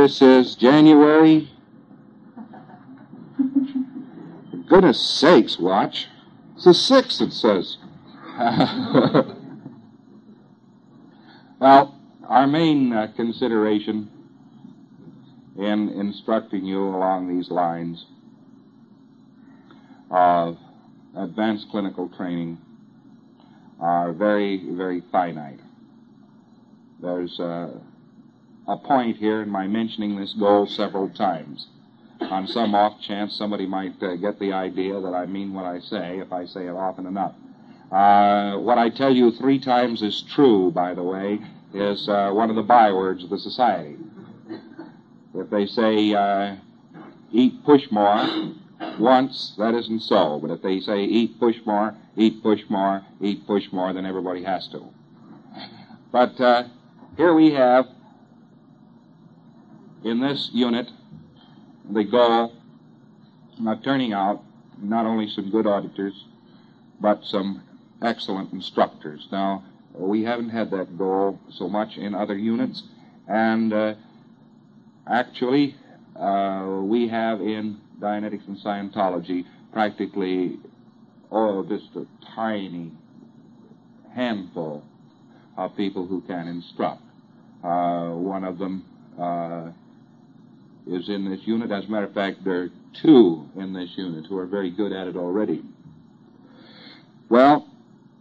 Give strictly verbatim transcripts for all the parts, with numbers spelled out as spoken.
this is January. For goodness sakes, watch. It's the sixth, it says. Well, our main uh, consideration in instructing you along these lines of advanced clinical training are very, very finite. There's uh, a point here in my mentioning this goal several times. On some off chance, somebody might uh, get the idea that I mean what I say if I say it often enough. Uh, what I tell you three times is true, by the way, is uh, one of the bywords of the society. If they say, uh, eat push more once, that isn't so. But if they say, eat push more, eat push more, eat push more, then everybody has to. But uh, here we have, in this unit, the goal of turning out not only some good auditors, but some excellent instructors. Now, we haven't had that goal so much in other units, and uh, actually, uh, we have in Dianetics and Scientology practically, oh, just a tiny handful of people who can instruct. Uh, one of them uh, is in this unit. As a matter of fact, there are two in this unit who are very good at it already. Well,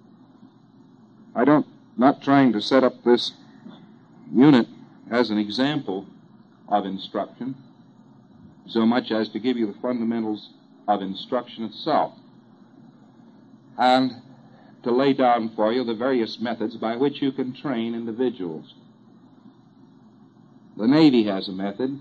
I don't, not trying to set up this unit as an example of instruction so much as to give you the fundamentals of instruction itself and to lay down for you the various methods by which you can train individuals. The Navy has a method,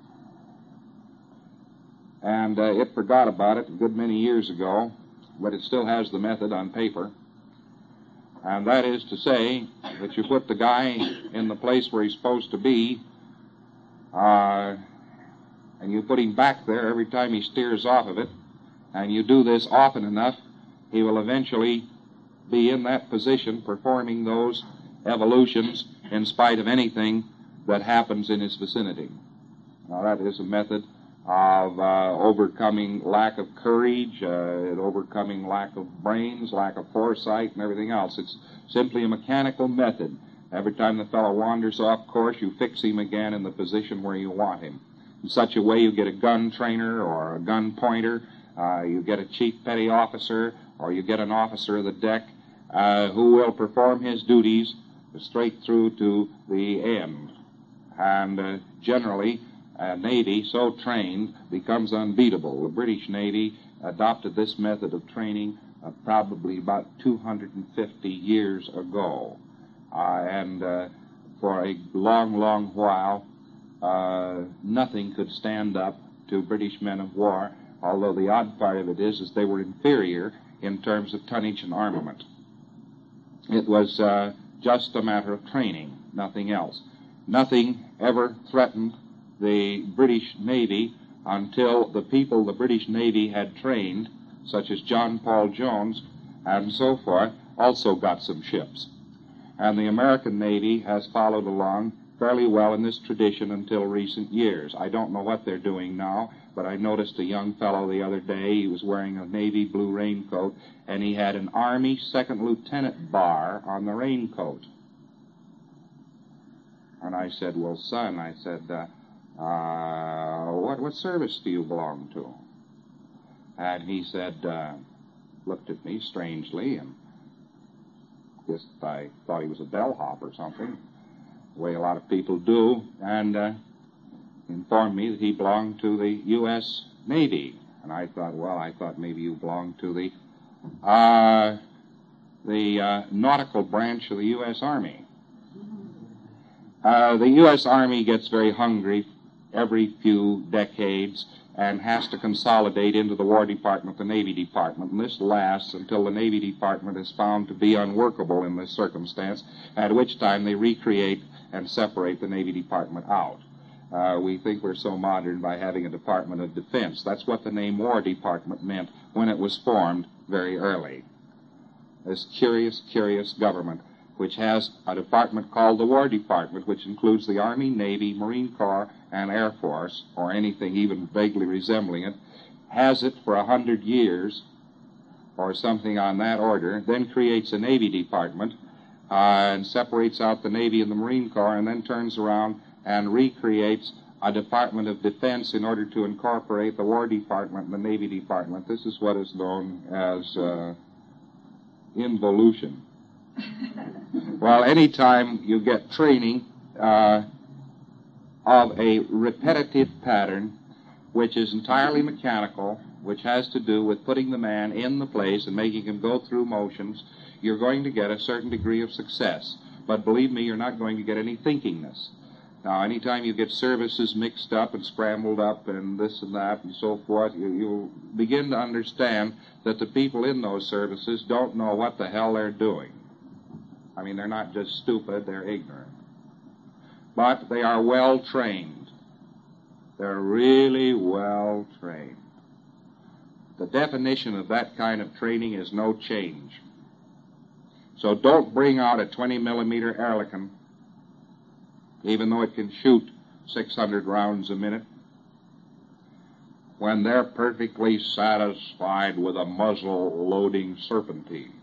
and uh, it forgot about it a good many years ago, but it still has the method on paper. And that is to say that you put the guy in the place where he's supposed to be, uh, and you put him back there every time he steers off of it, and you do this often enough, he will eventually be in that position performing those evolutions in spite of anything that happens in his vicinity. Now, that is a method of uh, overcoming lack of courage, uh, overcoming lack of brains, lack of foresight, and everything else. It's simply a mechanical method. Every time the fellow wanders off course, you fix him again in the position where you want him. In such a way, you get a gun trainer or a gun pointer, uh, you get a chief petty officer, or you get an officer of the deck uh, who will perform his duties straight through to the end. And uh, generally, a Navy so trained becomes unbeatable. The British Navy adopted this method of training uh, probably about two hundred fifty years ago. Uh, and uh, for a long, long while, uh, nothing could stand up to British men of war, although the odd part of it is, is they were inferior in terms of tonnage and armament. It was uh, just a matter of training, nothing else. Nothing ever threatened the British Navy until the people the British Navy had trained, such as John Paul Jones and so forth, also got some ships. And the American Navy has followed along fairly well in this tradition until recent years. I don't know what they're doing now, but I noticed a young fellow the other day. He was wearing a Navy blue raincoat, and he had an Army second lieutenant bar on the raincoat. And I said, well, son, I said, uh, uh, what, what service do you belong to? And he said, uh, looked at me strangely, and just I thought he was a bellhop or something, the way a lot of people do, and uh, informed me that he belonged to the U S Navy. And I thought, well, I thought maybe you belonged to the uh, the uh, nautical branch of the U S Army. Uh, the U S Army gets very hungry every few decades and has to consolidate into the War Department, the Navy Department. And this lasts until the Navy Department is found to be unworkable in this circumstance, at which time they recreate and separate the Navy Department out. Uh, we think we're so modern by having a Department of Defense. That's what the name War Department meant when it was formed very early. This curious, curious government. which has a department called the War Department, which includes the Army, Navy, Marine Corps, and Air Force, or anything even vaguely resembling it, has it for a hundred years, or something on that order, then creates a Navy Department, uh, and separates out the Navy and the Marine Corps, and then turns around and recreates a Department of Defense in order to incorporate the War Department and the Navy Department. This is what is known as uh, involution. Well, anytime you get training uh, of a repetitive pattern, which is entirely mechanical, which has to do with putting the man in the place and making him go through motions, you're going to get a certain degree of success. But believe me, you're not going to get any thinkingness. Now, anytime you get services mixed up and scrambled up and this and that and so forth, you, you'll begin to understand that the people in those services don't know what the hell they're doing. I mean, they're not just stupid, they're ignorant. But they are well trained. They're really well trained. The definition of that kind of training is no change. So don't bring out a twenty millimeter Ehrlichen, even though it can shoot six hundred rounds a minute, when they're perfectly satisfied with a muzzle-loading Serpentine.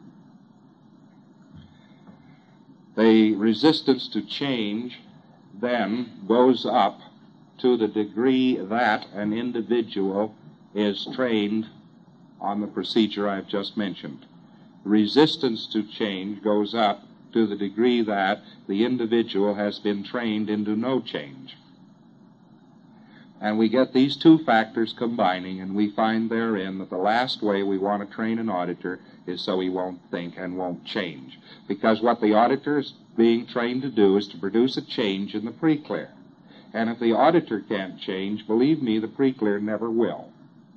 The resistance to change then goes up to the degree that an individual is trained on the procedure I've just mentioned. Resistance to change goes up to the degree that the individual has been trained into no change. And we get these two factors combining, and we find therein that the last way we want to train an auditor is so he won't think and won't change. Because what the auditor is being trained to do is to produce a change in the pre-clear. And if the auditor can't change, believe me, the pre-clear never will.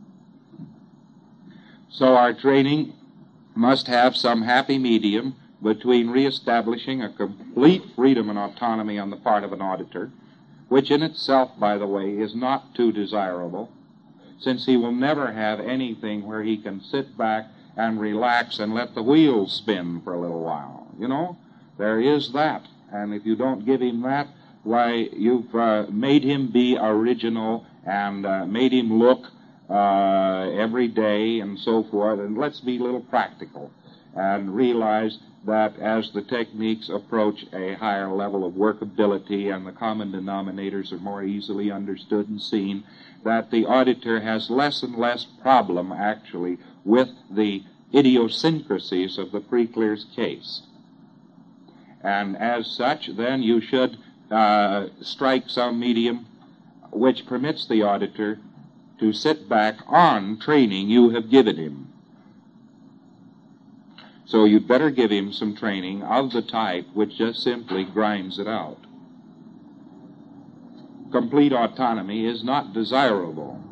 So our training must have some happy medium between reestablishing a complete freedom and autonomy on the part of an auditor, which in itself, by the way, is not too desirable, since he will never have anything where he can sit back and relax and let the wheels spin for a little while. You know, there is that. And if you don't give him that, why, you've uh, made him be original and uh, made him look uh, every day and so forth. And let's be a little practical and realize that as the techniques approach a higher level of workability and the common denominators are more easily understood and seen, that the auditor has less and less problem, actually, with the idiosyncrasies of the pre-clear's case. And as such, then you should uh, strike some medium which permits the auditor to sit back on training you have given him. So you'd better give him some training of the type which just simply grinds it out. Complete autonomy is not desirable,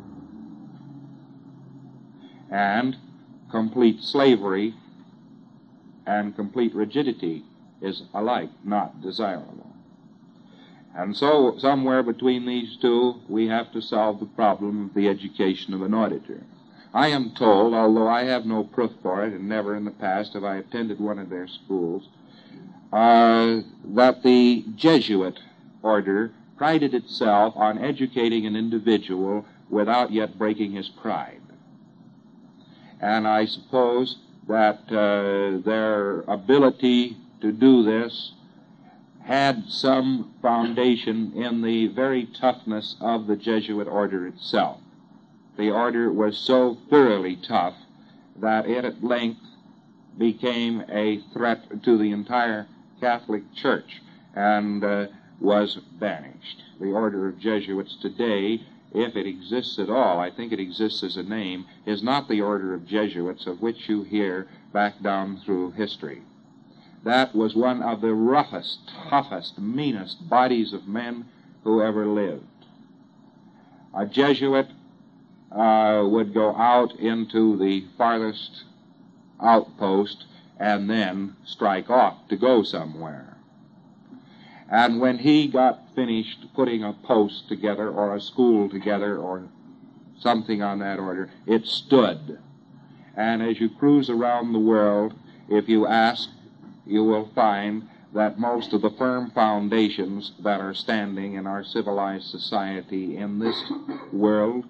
and complete slavery and complete rigidity is alike not desirable. And so somewhere between these two, we have to solve the problem of the education of an auditor. I am told, although I have no proof for it, and never in the past have I attended one of their schools, uh, that the Jesuit order prided itself on educating an individual without yet breaking his pride. And I suppose that uh, their ability to do this had some foundation in the very toughness of the Jesuit order itself. The order was so thoroughly tough that it at length became a threat to the entire Catholic Church and uh, was banished. The order of Jesuits today, if it exists at all, I think it exists as a name, is not the order of Jesuits of which you hear back down through history. That was one of the roughest, toughest, meanest bodies of men who ever lived. A Jesuit uh, would go out into the farthest outpost and then strike off to go somewhere. And when he got finished putting a post together or a school together or something on that order, it stood. And as you cruise around the world, if you ask you will find that most of the firm foundations that are standing in our civilized society in this world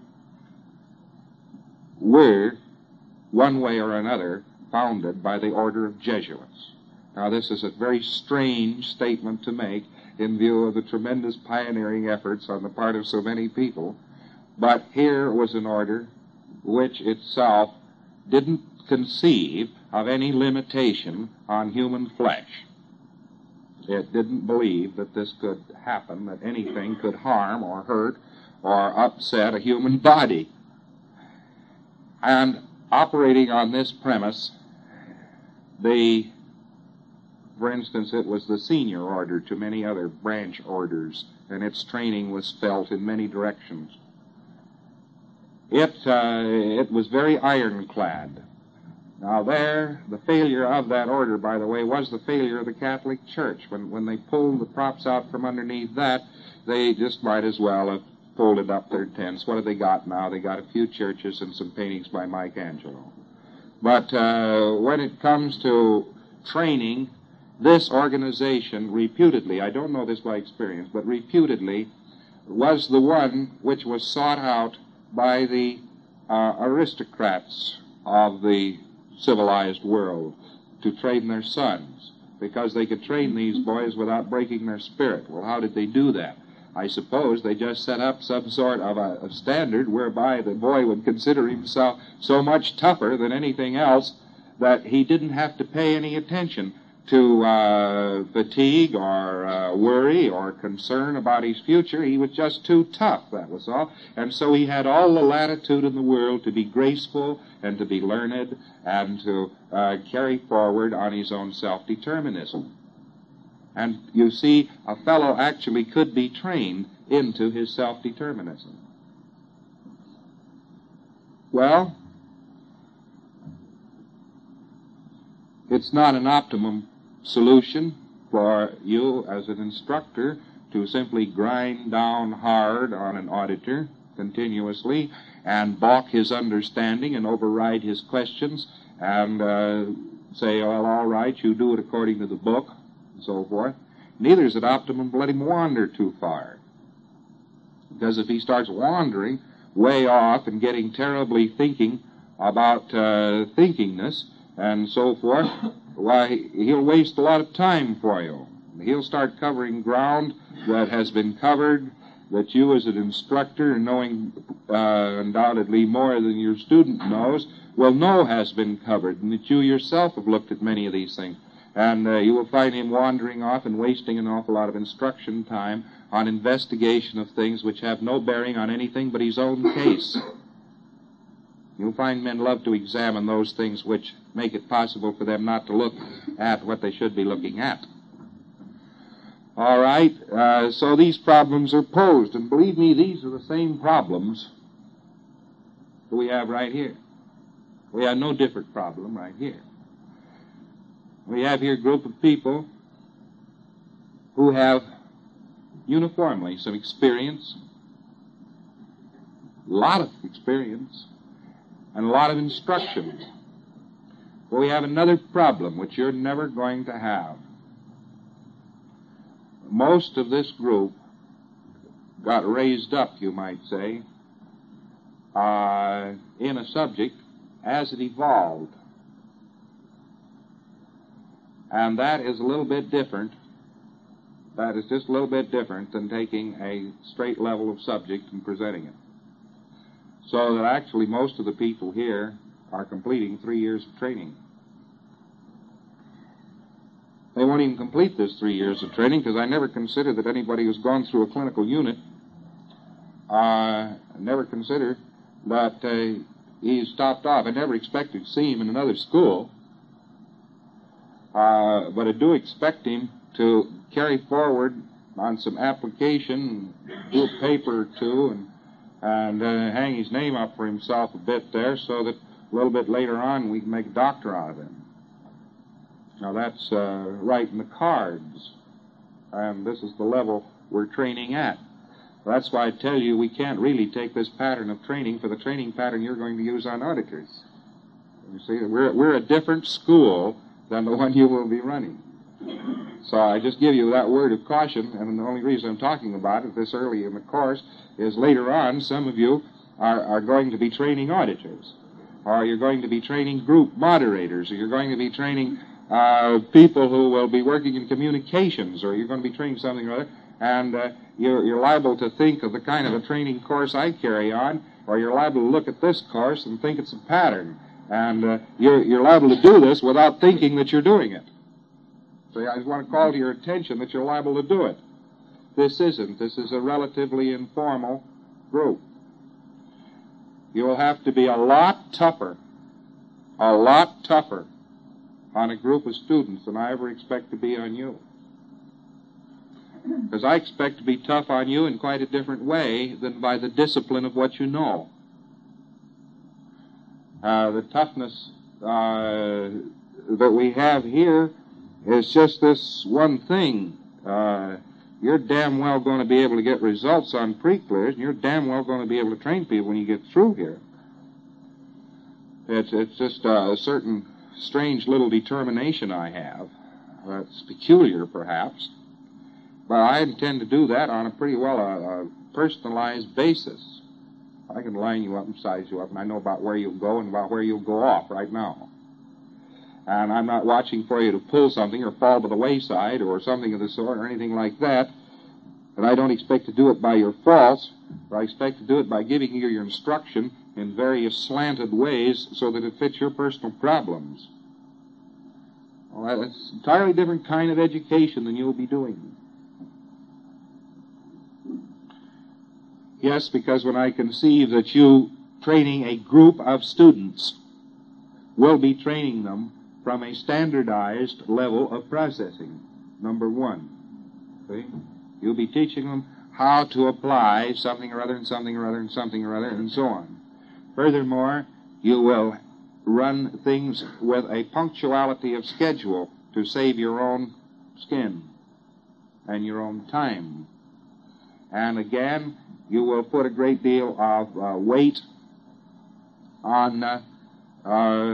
were, one way or another, founded by the order of Jesuits. Now, this is a very strange statement to make in view of the tremendous pioneering efforts on the part of so many people, but here was an order which itself didn't conceive of any limitation on human flesh. It didn't believe that this could happen, that anything could harm or hurt or upset a human body. And operating on this premise, the, for instance, it was the senior order to many other branch orders, and its training was felt in many directions. It, uh, it was very ironclad. Now there, the failure of that order, by the way, was the failure of the Catholic Church. When, when they pulled the props out from underneath that, they just might as well have folded up their tents. What have they got now? They got a few churches and some paintings by Michelangelo. But uh, when it comes to training, this organization reputedly, I don't know this by experience, but reputedly was the one which was sought out by the uh, aristocrats of the civilized world to train their sons, because they could train these boys without breaking their spirit. Well, how did they do that? I suppose they just set up some sort of a, a standard whereby the boy would consider himself so much tougher than anything else that he didn't have to pay any attention to uh, fatigue or uh, worry or concern about his future. He was just too tough, that was all. And so he had all the latitude in the world to be graceful and to be learned and to uh, carry forward on his own self-determinism. And you see, a fellow actually could be trained into his self-determinism. Well, it's not an optimum solution for you as an instructor to simply grind down hard on an auditor continuously and balk his understanding and override his questions and uh, say, well, all right, you do it according to the book, and so forth. Neither is it optimum to let him wander too far. Because if he starts wandering way off and getting terribly thinking about uh, thinkingness and so forth, why, he'll waste a lot of time for you. He'll start covering ground that has been covered, that you as an instructor, knowing uh, undoubtedly more than your student knows, will know has been covered, and that you yourself have looked at many of these things. And uh, you will find him wandering off and wasting an awful lot of instruction time on investigation of things which have no bearing on anything but his own case. You'll find men love to examine those things which make it possible for them not to look at what they should be looking at. All right, uh, so these problems are posed, and believe me, these are the same problems that we have right here. We have no different problem right here. We have here a group of people who have uniformly some experience, a lot of experience, and a lot of instruction. But we have another problem which you're never going to have. Most of this group got raised up, you might say, uh, in a subject as it evolved. And that is a little bit different. That is just a little bit different than taking a straight level of subject and presenting it. So that actually most of the people here are completing three years of training. They won't even complete this three years of training because I never considered that anybody who's gone through a clinical unit, uh, never considered that uh, he stopped off. I never expected to see him in another school. Uh, but I do expect him to carry forward on some application, do a paper or two, and, and uh, hang his name up for himself a bit there so that a little bit later on we can make a doctor out of him. Now that's uh, right in the cards, and this is the level we're training at. That's why I tell you we can't really take this pattern of training for the training pattern you're going to use on auditors. You see, we're, we're a different school than the one you will be running. So I just give you that word of caution, and the only reason I'm talking about it this early in the course is later on some of you are, are going to be training auditors, or you're going to be training group moderators, or you're going to be training uh, people who will be working in communications, or you're going to be training something or other, and uh, you're, you're liable to think of the kind of a training course I carry on, or you're liable to look at this course and think it's a pattern, and uh, you're, you're liable to do this without thinking that you're doing it. So I just want to call to your attention that you're liable to do it. This isn't. This is a relatively informal group. You will have to be a lot tougher, a lot tougher on a group of students than I ever expect to be on you. Because I expect to be tough on you in quite a different way than by the discipline of what you know. Uh, the toughness uh, that we have here is just this one thing. Uh, you're damn well going to be able to get results on pre-clears, and you're damn well going to be able to train people when you get through here. It's, it's just uh, a certain strange little determination I have. Uh, it's peculiar, perhaps. But I intend to do that on a pretty well a, a personalized basis. I can line you up and size you up, and I know about where you'll go and about where you'll go off right now. And I'm not watching for you to pull something or fall to the wayside or something of the sort or anything like that. And I don't expect to do it by your faults, but I expect to do it by giving you your instruction in various slanted ways so that it fits your personal problems. Well, that's an entirely different kind of education than you'll be doing. Yes, because when I conceive that you training a group of students will be training them from a standardized level of processing, number one. See? You'll be teaching them how to apply something or other and something or other and something or other and so on. Furthermore, you will run things with a punctuality of schedule to save your own skin and your own time. And again, you will put a great deal of uh, weight on uh, uh,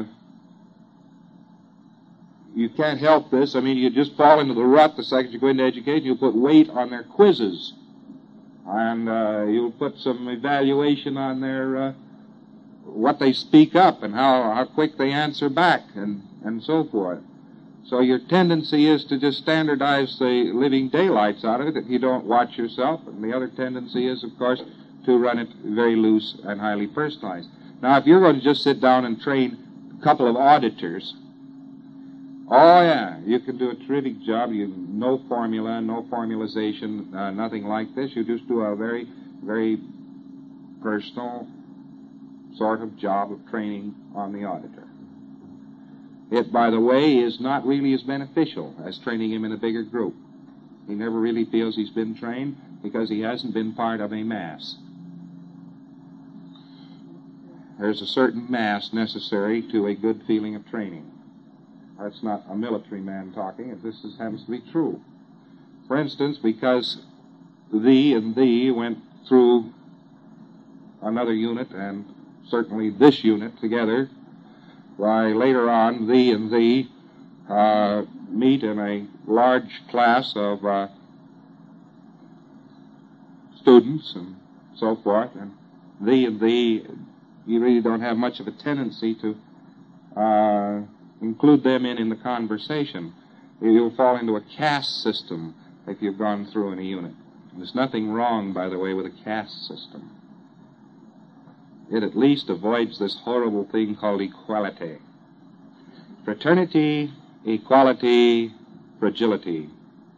you can't help this. I mean, you just fall into the rut the second you go into education. You'll put weight on their quizzes. And uh, you'll put some evaluation on their, uh, what they speak up and how, how quick they answer back and, and so forth. So your tendency is to just standardize the living daylights out of it if you don't watch yourself. And the other tendency is, of course, to run it very loose and highly personalized. Now, if you're going to just sit down and train a couple of auditors, oh, yeah, you can do a terrific job. You no formula, no formalization, uh, nothing like this. You just do a very, very personal sort of job of training on the auditor. It, by the way, is not really as beneficial as training him in a bigger group. He never really feels he's been trained because he hasn't been part of a mass. There's a certain mass necessary to a good feeling of training. That's not a military man talking. This is, happens to be true. For instance, because thee and thee went through another unit and certainly this unit together, why later on thee and thee uh, meet in a large class of uh, students and so forth, and thee and thee, you really don't have much of a tendency to uh, include them in in the conversation. You'll fall into a caste system if you've gone through in a unit. There's nothing wrong, by the way, with a caste system. It at least avoids this horrible thing called equality. Fraternity, equality, fragility.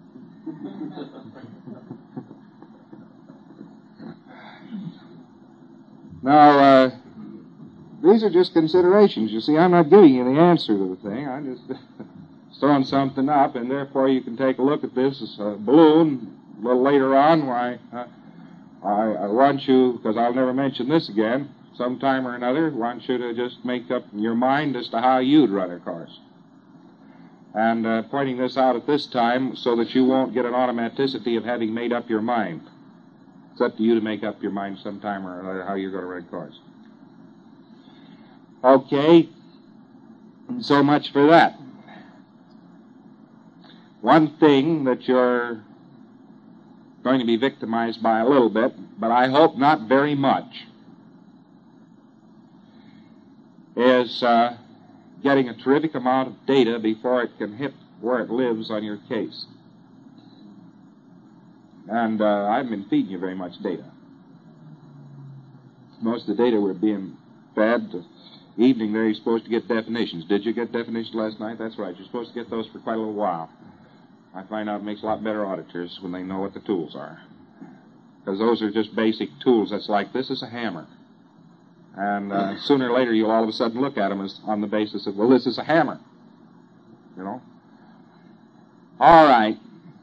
Now, uh, these are just considerations. You see, I'm not giving you the answer to the thing. I'm just throwing something up, and therefore you can take a look at this as a balloon a little later on. Why, uh, I, I want you, because I'll never mention this again, sometime or another, want you to just make up your mind as to how you'd run a course. And uh, pointing this out at this time so that you won't get an automaticity of having made up your mind. It's up to you to make up your mind sometime or another how you're going to run a course. Okay, and so much for that. one thing that you're going to be victimized by a little bit, but I hope not very much, is uh, getting a terrific amount of data before it can hit where it lives on your case. And uh, I haven't been feeding you very much data. Most of the data we're being fed. The evening there, you're supposed to get definitions. Did you get definitions last night? That's right. You're supposed to get those for quite a little while. I find out it makes a lot better auditors when they know what the tools are. Because those are just basic tools. That's like, this is a hammer. And uh, sooner or later, you'll all of a sudden look at them as on the basis of, well, this is a hammer. You know? All right.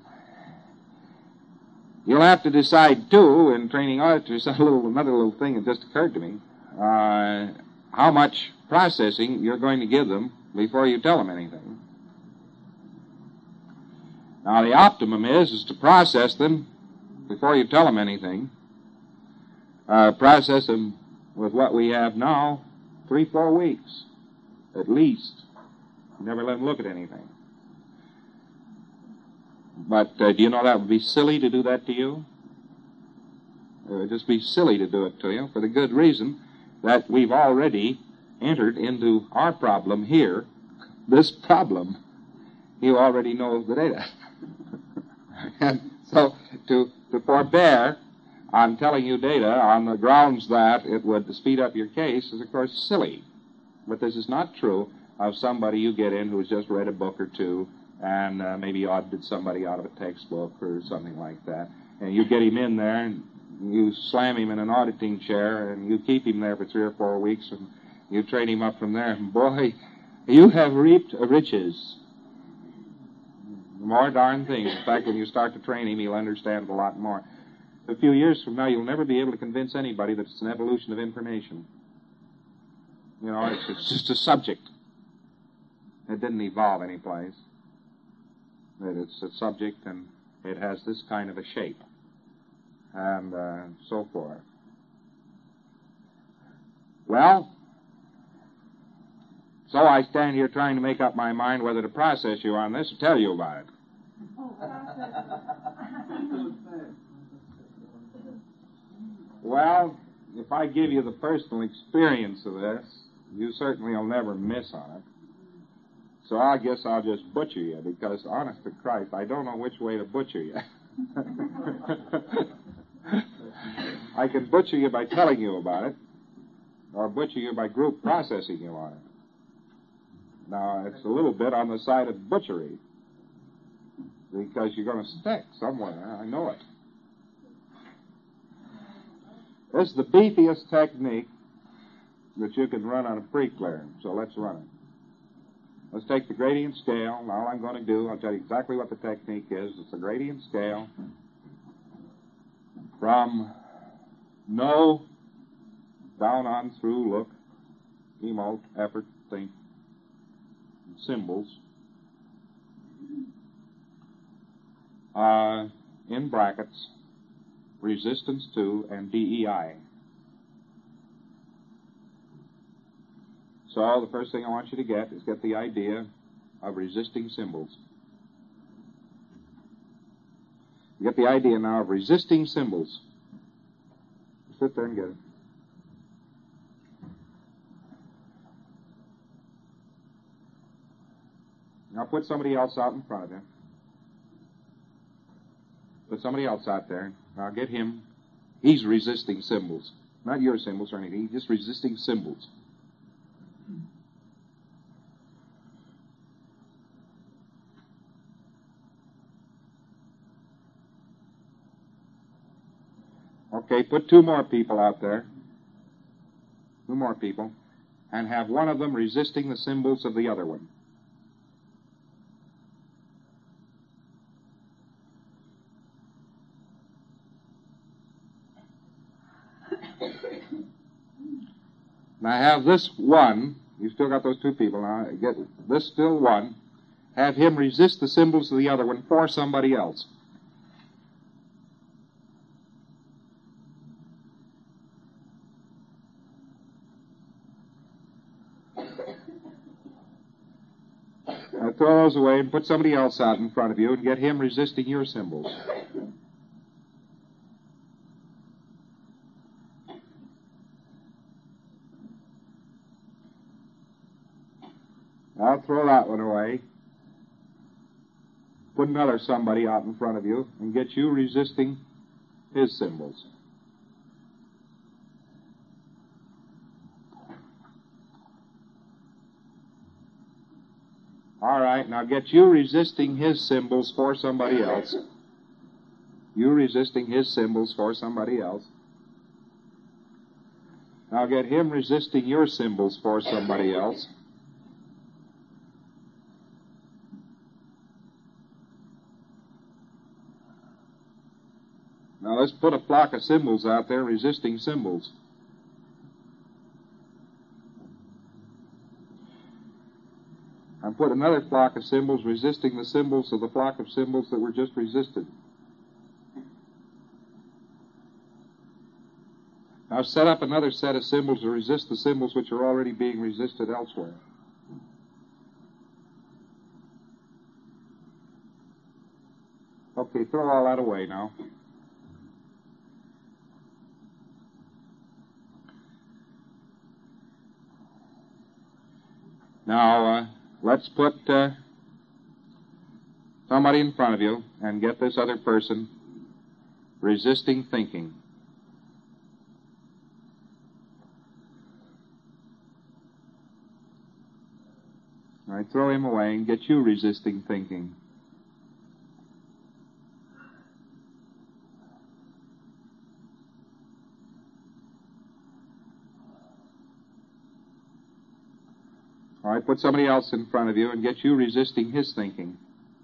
You'll have to decide, too, in training auditors, a little, another little thing that just occurred to me, uh, how much processing you're going to give them before you tell them anything. Now, the optimum is, is to process them before you tell them anything. Uh, process them with what we have now, three, four weeks, at least. Never let them look at anything. But uh, do you know that would be silly to do that to you? It would just be silly to do it to you for the good reason that we've already entered into our problem here. This problem, you already know the data. And so to, to forbear on telling you data on the grounds that it would speed up your case is, of course, silly. But this is not true of somebody you get in who's just read a book or two and uh, maybe audited somebody out of a textbook or something like that. And you get him in there and you slam him in an auditing chair and you keep him there for three or four weeks and you train him up from there. And boy, you have reaped riches. More darn things. In fact, when you start to train him, he'll understand a lot more. A few years from now, you'll never be able to convince anybody that it's an evolution of information. You know, it's, it's just a subject. It didn't evolve anyplace. That it's a subject and it has this kind of a shape. And uh, so forth. Well, so I stand here trying to make up my mind whether to process you on this or tell you about it. Well, if I give you the personal experience of this, you certainly will never miss on it. So I guess I'll just butcher you, because, honest to Christ, I don't know which way to butcher you. I can butcher you by telling you about it, or butcher you by group processing you on it. Now, it's a little bit on the side of butchery, because you're going to stick somewhere. I know it. This is the beefiest technique that you can run on a pre-clear, so let's run it. Let's take the gradient scale. And all I'm going to do, I'll tell you exactly what the technique is. It's a gradient scale from know, down on through, look, emote, effort, think, symbols, uh, in brackets, resistance to, and D E I. So the first thing I want you to get is get the idea of resisting symbols. You get the idea now of resisting symbols. Sit there and get it. Now put somebody else out in front of you. Put somebody else out there. Now get him. He's resisting symbols. Not your symbols or anything. He's just resisting symbols. Okay, put two more people out there. Two more people. And have one of them resisting the symbols of the other one. Now have this one, you've still got those two people, now get this still one, have him resist the symbols of the other one for somebody else. Now, throw those away and put somebody else out in front of you and get him resisting your symbols. I'll throw that one away. Put another somebody out in front of you and get you resisting his symbols. All right, now get you resisting his symbols for somebody else. You resisting his symbols for somebody else. Now get him resisting your symbols for somebody else. Now let's put a flock of symbols out there resisting symbols. And put another flock of symbols resisting the symbols of the flock of symbols that were just resisted. Now set up another set of symbols to resist the symbols which are already being resisted elsewhere. Okay, throw all that away now. Now, uh, let's put uh, somebody in front of you and get this other person resisting thinking. All right, throw him away and get you resisting thinking. All right, put somebody else in front of you and get you resisting his thinking.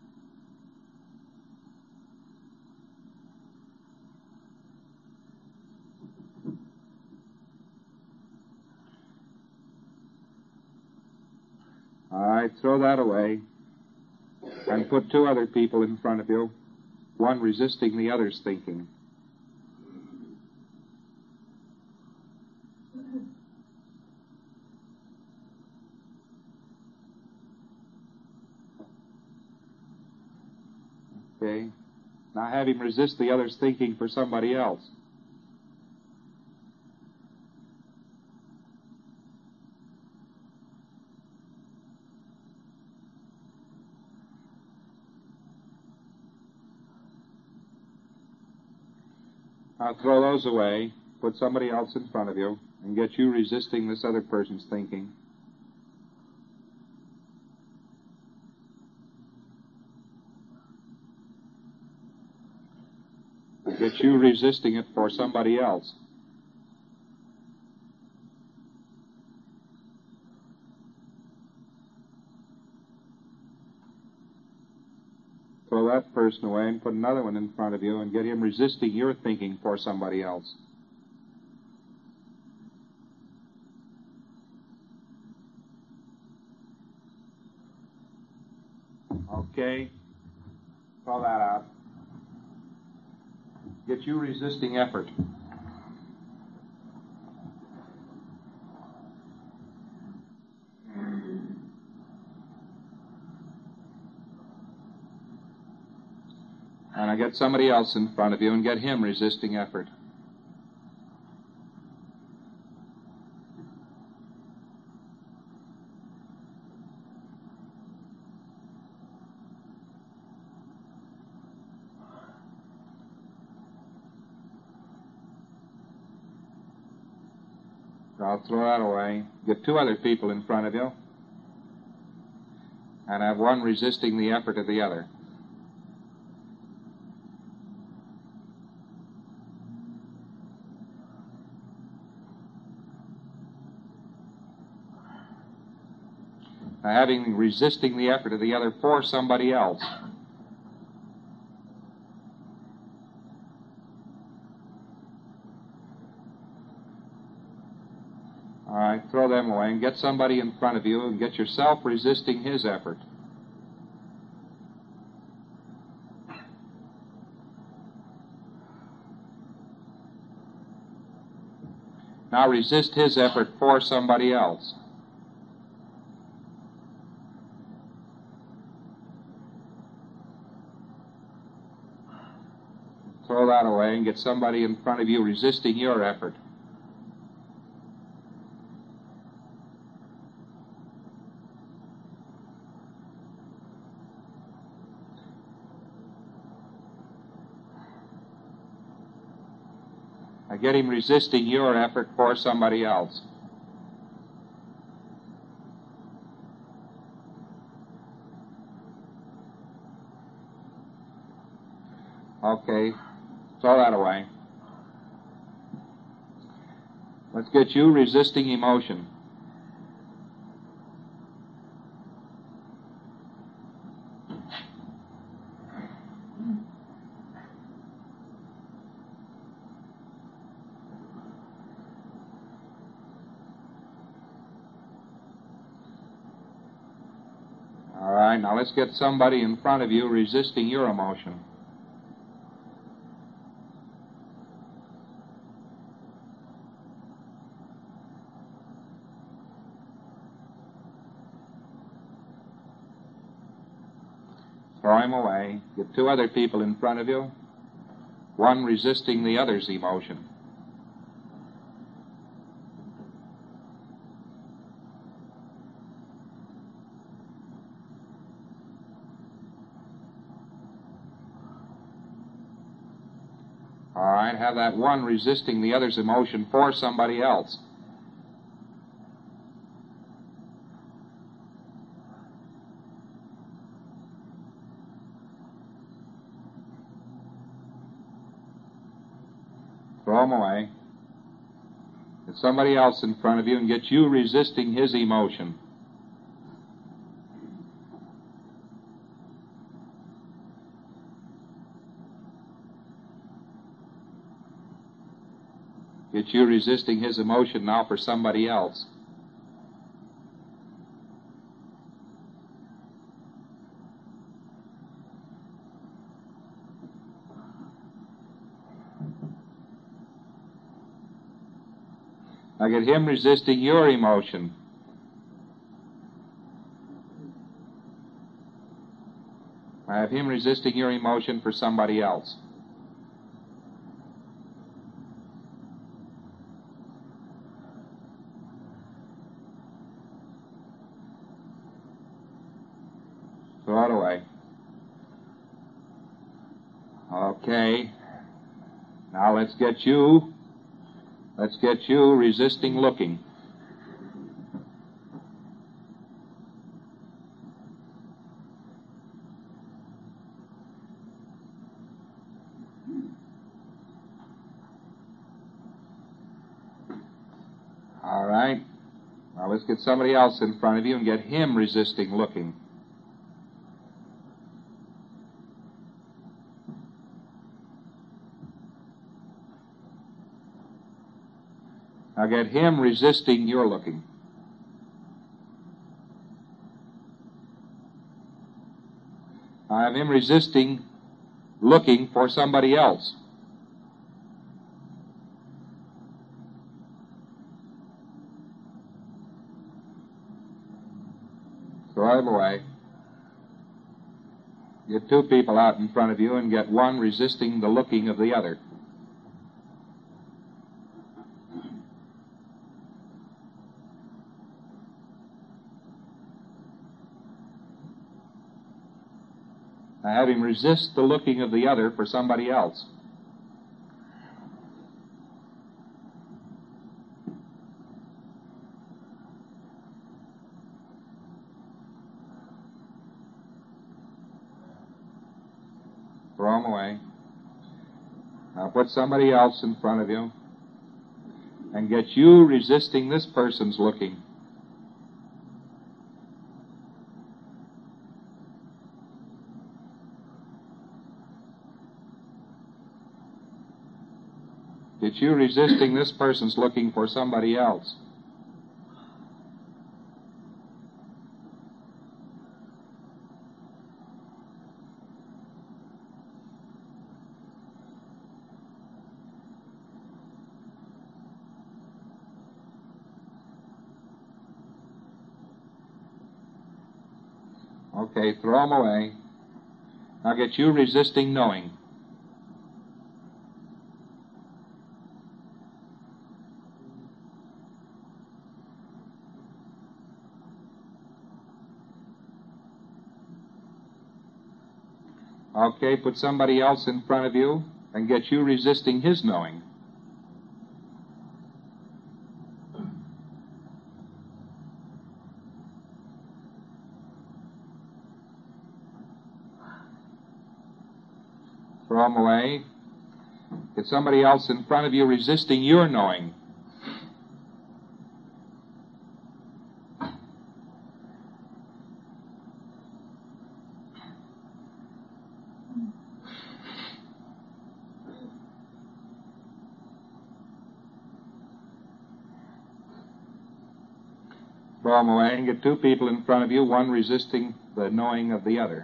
All right, throw that away and put two other people in front of you, one resisting the other's thinking. Okay. Now have him resist the other's thinking for somebody else. Now throw those away, put somebody else in front of you, and get you resisting this other person's thinking. Get you resisting it for somebody else. Throw that person away and put another one in front of you and get him resisting your thinking for somebody else. Okay, throw that out. Get you resisting effort. And I get somebody else in front of you and get him resisting effort. I'll throw that away. Get two other people in front of you and have one resisting the effort of the other. Now having resisting the effort of the other for somebody else. All right, throw them away and get somebody in front of you and get yourself resisting his effort. Now resist his effort for somebody else. throw that away and get somebody in front of you resisting your effort. Now get him resisting your effort for somebody else. Okay, throw that away. Let's get you resisting emotion. All right, now let's get somebody in front of you resisting your emotion. Throw him away. Get two other people in front of you, one resisting the other's emotion. All right, have that one resisting the other's emotion for somebody else. Throw him away. Get somebody else in front of you and get you resisting his emotion. Get you resisting his emotion now for somebody else. Now get him resisting your emotion. I have him resisting your emotion for somebody else. Throw it away. Okay. Now let's get you, let's get you resisting looking. All right. Now let's get somebody else in front of you and get him resisting looking. Now get him resisting your looking. I have him resisting looking for somebody else. Throw him away. Get two people out in front of you and get one resisting the looking of the other. Now have him resist the looking of the other for somebody else. Throw him away. Now put somebody else in front of you and get you resisting this person's looking. Get you resisting this person's looking for somebody else. Okay, throw them away. Now get you resisting knowing. Okay, put somebody else in front of you and get you resisting his knowing. Throw them away. Get somebody else in front of you resisting your knowing. Throw them away and get two people in front of you, one resisting the knowing of the other.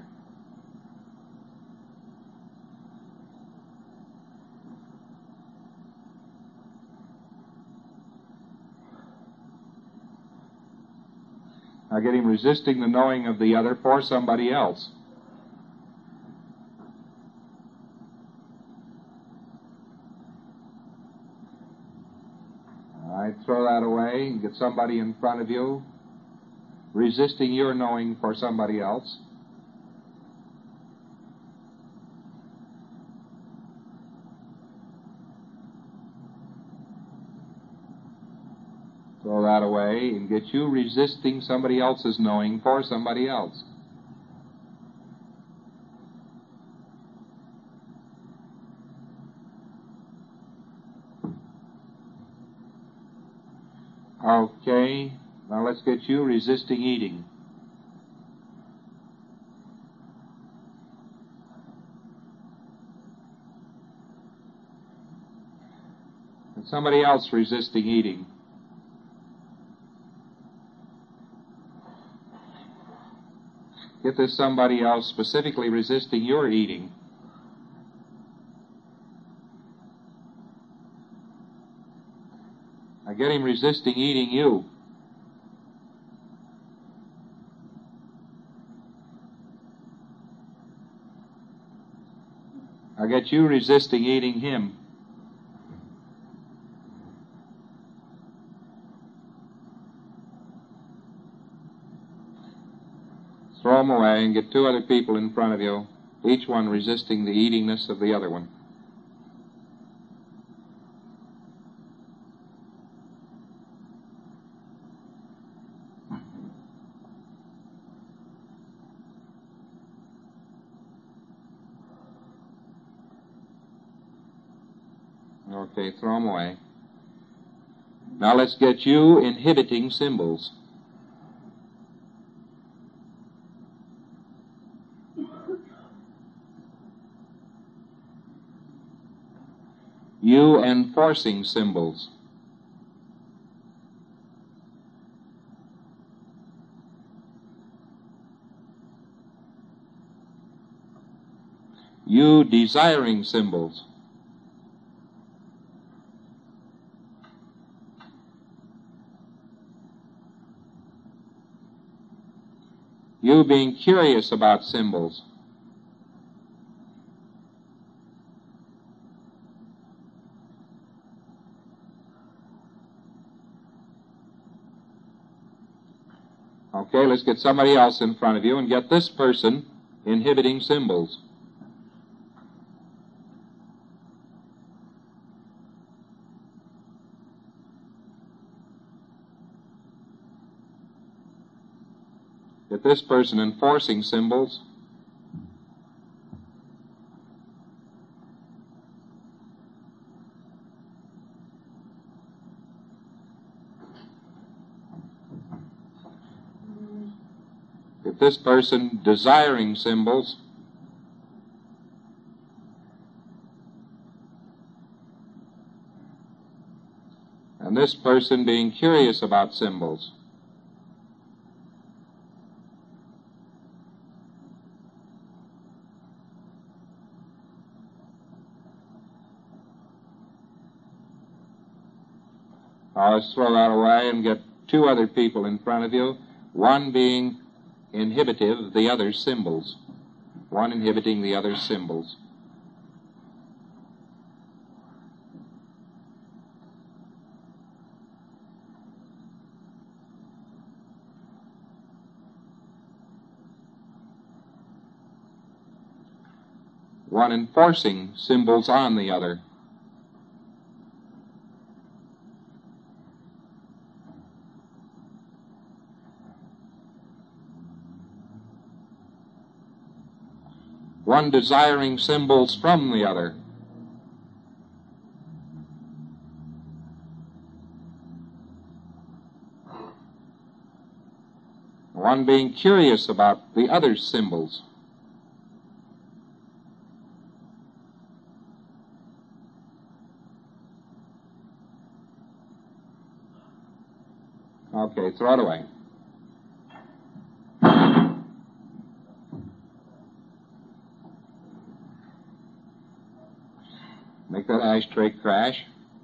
Now get him resisting the knowing of the other for somebody else. All right, throw that away and get somebody in front of you resisting your knowing for somebody else. Throw that away and get you resisting somebody else's knowing for somebody else. Okay, now let's get you resisting eating. And somebody else resisting eating. Get this somebody else specifically resisting your eating. Now get him resisting eating you. Now get you resisting eating him. Throw them away and get two other people in front of you, each one resisting the eatingness of the other one. Okay, throw them away. Now let's get you inhibiting symbols. You enforcing symbols. You desiring symbols. You being curious about symbols. Okay, let's get somebody else in front of you and get this person inhibiting symbols. Get this person enforcing symbols. Get this person desiring symbols. And this person being curious about symbols. Now let's throw that away and get two other people in front of you, one being inhibitive, the other's symbols. One inhibiting the other's symbols. one enforcing symbols on the other. One desiring symbols from the other. One being curious about the other's symbols. Okay, throw it away. Make that ashtray crash.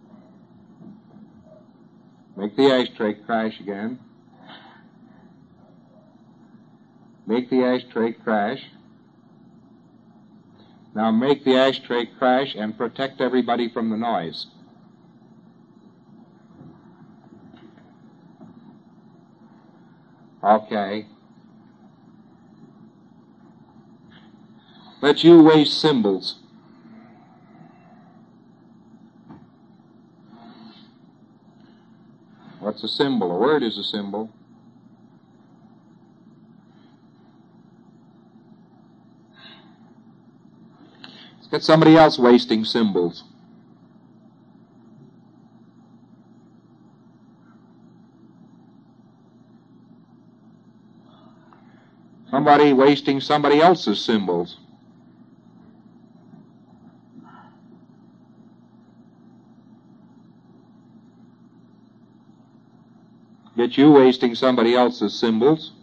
Make the ashtray crash again. Make the ashtray crash. Now make the ashtray crash and protect everybody from the noise. Okay. Let you waste symbols. What's a symbol? A word is a symbol. Let's get somebody else wasting symbols. Somebody wasting somebody else's symbols. Get you wasting somebody else's symbols.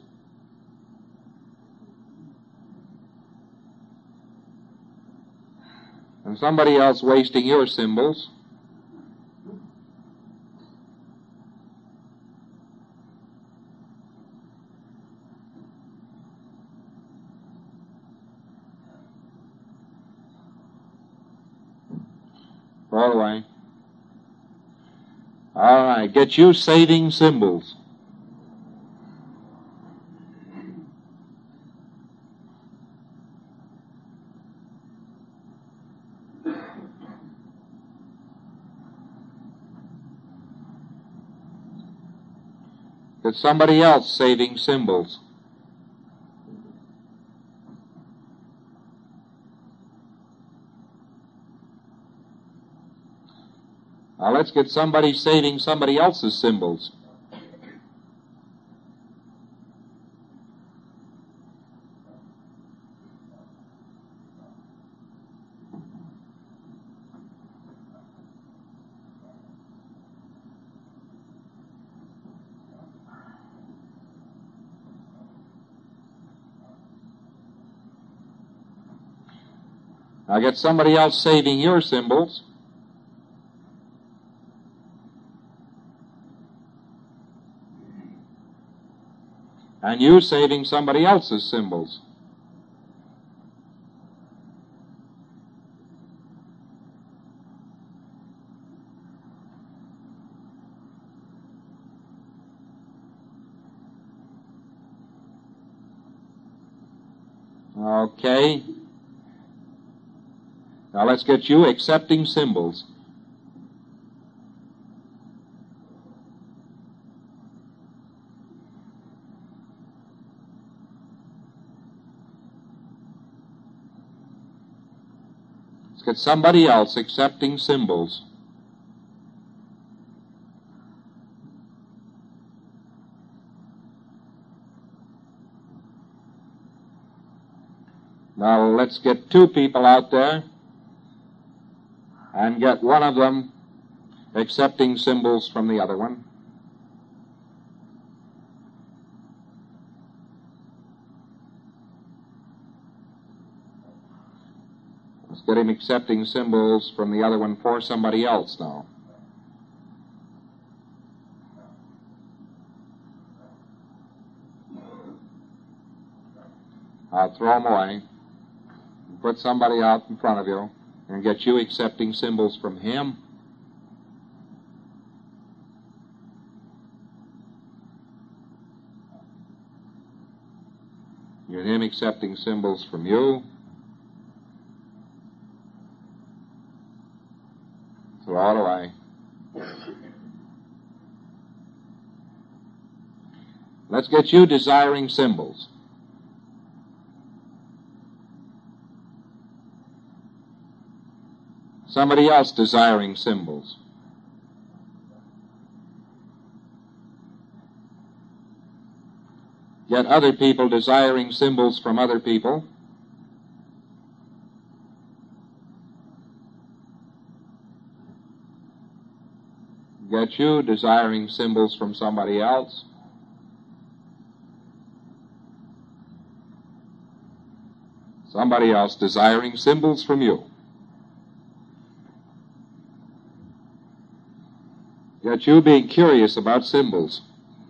And somebody else wasting your symbols. All the way. All right, get you saving symbols. Get somebody else saving symbols. Now let's get somebody saving somebody else's symbols. Now get somebody else saving your symbols. And you saving somebody else's symbols. Okay. Now let's get you accepting symbols. Let's get somebody else accepting symbols. Now let's get two people out there and get one of them accepting symbols from the other one. Let's get him accepting symbols from the other one for somebody else now. I'll throw them away. Put somebody out in front of you and get you accepting symbols from him. Get him accepting symbols from you. Claude, do I? Let's get you desiring symbols. Somebody else desiring symbols. Get other people desiring symbols from other people. Get you desiring symbols from somebody else. Somebody else desiring symbols from you. Get you being curious about symbols.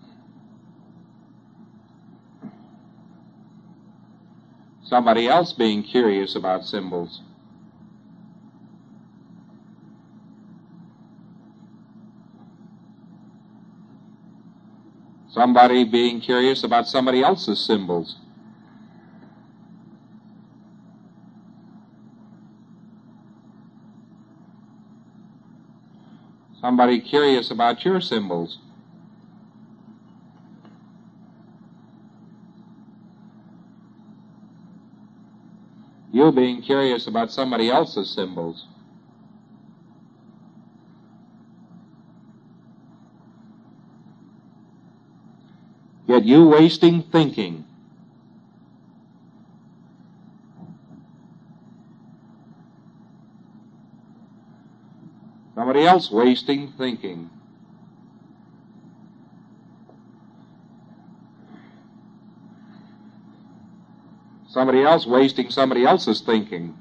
Somebody else being curious about symbols. Somebody being curious about somebody else's symbols. Somebody curious about your symbols. You being curious about somebody else's symbols. Yet you wasting thinking. Somebody else wasting thinking. Somebody else wasting somebody else's thinking.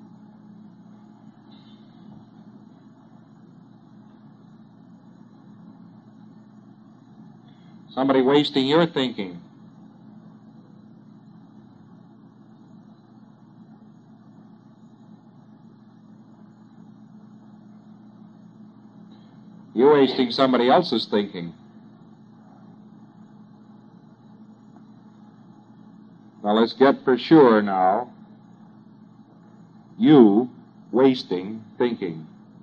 Somebody wasting your thinking. You wasting somebody else's thinking. Now let's get for sure now. You wasting thinking.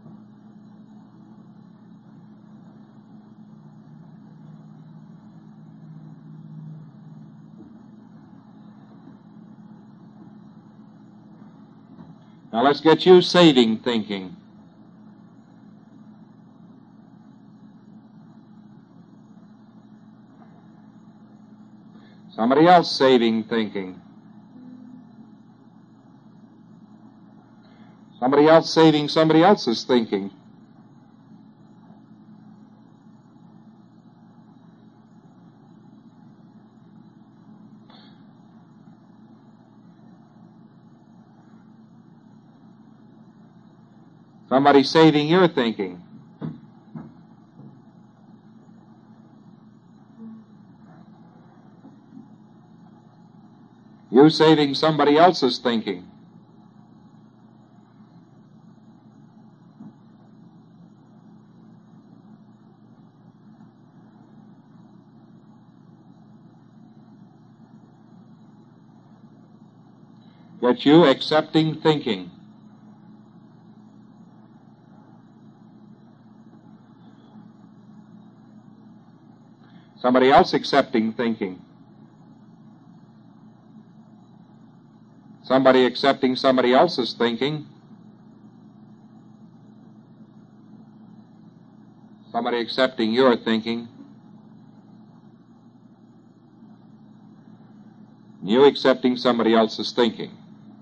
Now let's get you saving thinking. Somebody else saving thinking. Somebody else saving somebody else's thinking. Somebody saving your thinking. You saving somebody else's thinking. Get you accepting thinking. Somebody else accepting thinking. Somebody accepting somebody else's thinking. Somebody accepting your thinking. You accepting somebody else's thinking.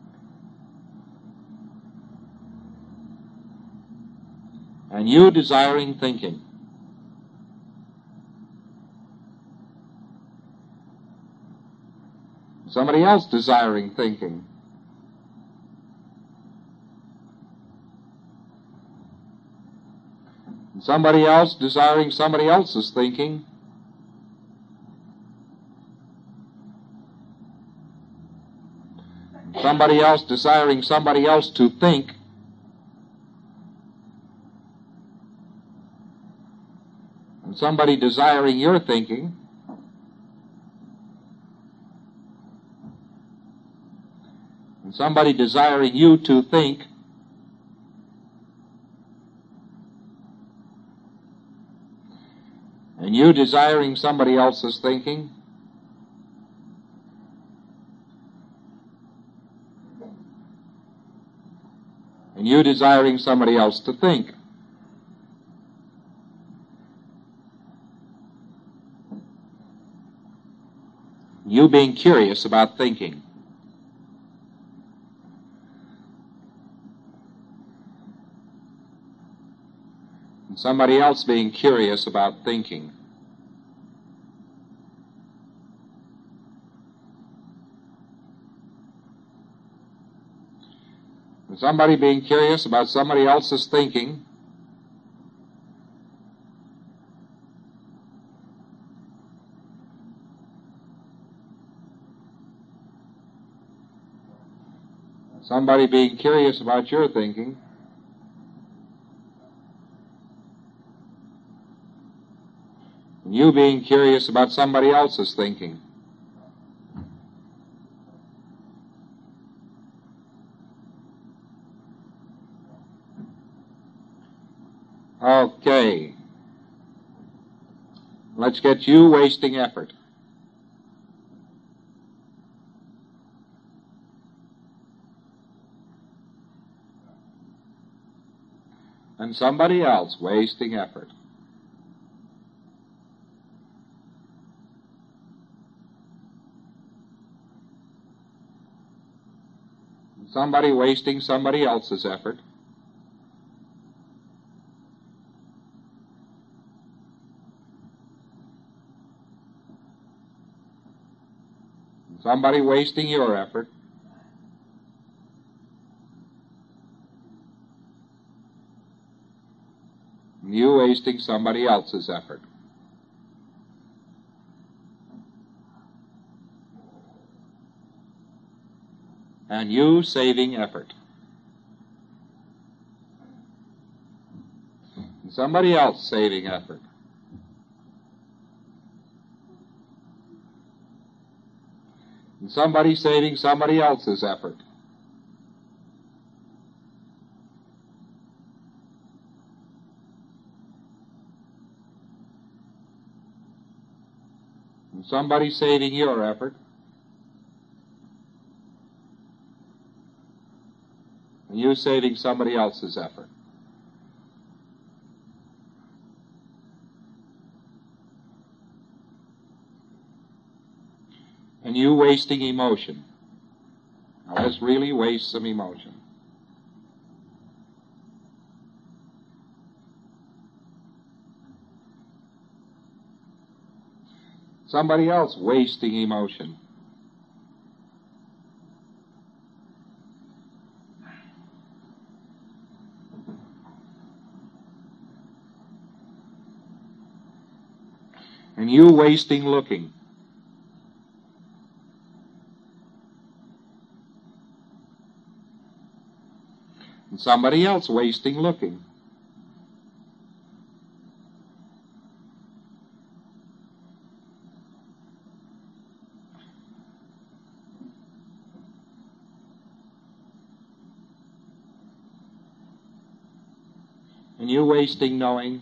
And you desiring thinking. Somebody else desiring thinking. Somebody else desiring somebody else's thinking. Somebody else desiring somebody else to think. And somebody desiring your thinking. And somebody desiring you to think. and you desiring somebody else's thinking, and you desiring somebody else to think. You being curious about thinking. And somebody else being curious about thinking. And somebody being curious about somebody else's thinking. Somebody being curious about your thinking. And you being curious about somebody else's thinking. Okay. Let's get you wasting effort. And somebody else wasting effort. And somebody wasting somebody else's effort. And somebody wasting your effort. You wasting somebody else's effort. And you saving effort. And somebody else saving effort. And somebody saving somebody else's effort. Somebody saving your effort, and you saving somebody else's effort. And you wasting emotion. Now let's really waste some emotion. Somebody else wasting emotion. And you wasting looking. And somebody else wasting looking. And you wasting knowing.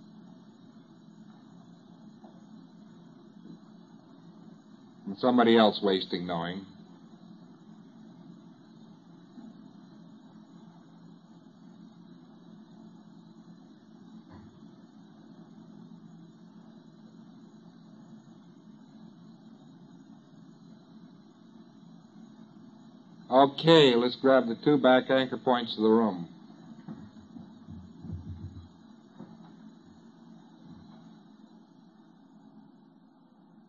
And somebody else wasting knowing. Okay, let's grab the two back anchor points of the room.